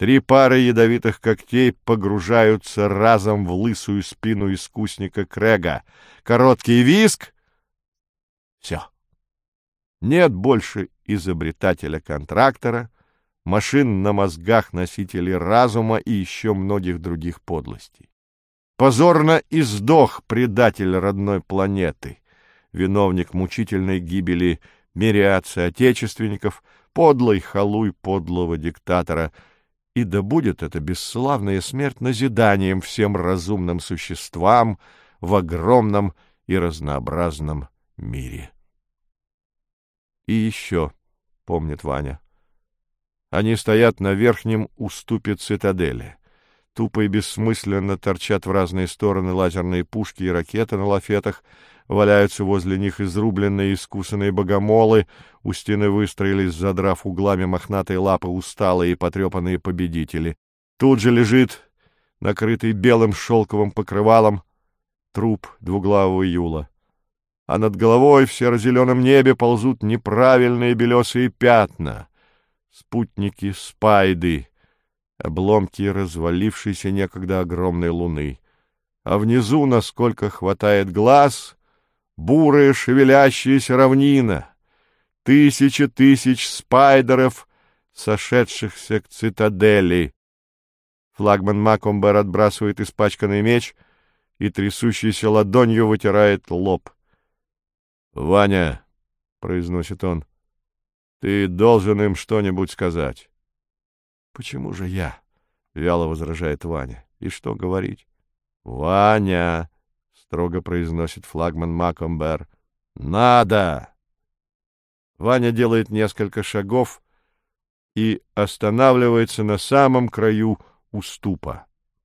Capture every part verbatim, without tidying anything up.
Три пары ядовитых когтей погружаются разом в лысую спину искусника Крэга. Короткий визг — все. Нет больше изобретателя-контрактора, машин на мозгах носителей разума и еще многих других подлостей. Позорно издох предатель родной планеты, виновник мучительной гибели мириад соотечественников, подлый халуй подлого диктатора. И да будет эта бесславная смерть назиданием всем разумным существам в огромном и разнообразном мире. И еще, помнит Ваня, они стоят на верхнем уступе цитадели. Тупо и бессмысленно торчат в разные стороны лазерные пушки и ракеты на лафетах, валяются возле них изрубленные искусанные богомолы, у стены выстроились, задрав углами мохнатые лапы, усталые и потрепанные победители. Тут же лежит, накрытый белым шелковым покрывалом, труп двуглавого Юла. А над головой в серо-зеленом небе ползут неправильные белесые пятна. Спутники Спайды, обломки развалившейся некогда огромной луны. А внизу, насколько хватает глаз, бурая шевелящаяся равнина. Тысячи тысяч спайдеров, сошедшихся к цитадели. Флагман Макомбер отбрасывает испачканный меч и трясущейся ладонью вытирает лоб. — Ваня, — произносит он, — ты должен им что-нибудь сказать. — Почему же я? — вяло возражает Ваня. — И что говорить? — Ваня, — строго произносит флагман Макомбер, — надо! Ваня делает несколько шагов и останавливается на самом краю уступа.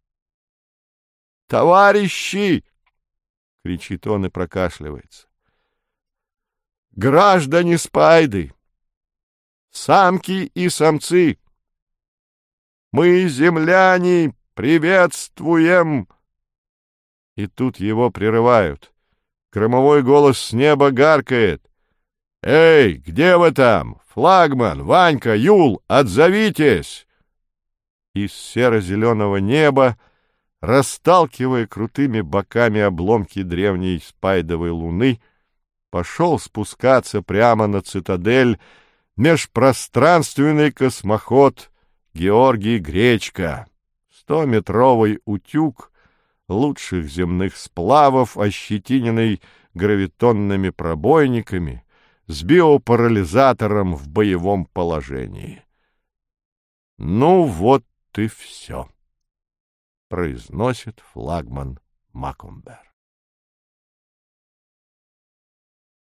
— Товарищи! — кричит он и прокашливается. — Граждане Спайды! Самки и самцы! Мы, земляне, приветствуем! И тут его прерывают. Громовой голос с неба гаркает. «Эй, где вы там? Флагман, Ванька, Юл, отзовитесь!» Из серо-зеленого неба, расталкивая крутыми боками обломки древней спайдовой луны, пошел спускаться прямо на цитадель межпространственный космоход Георгий Гречка, стометровый утюг лучших земных сплавов, ощетиненный гравитонными пробойниками, с биопарализатором в боевом положении. — Ну вот и все, — произносит флагман Макомбер.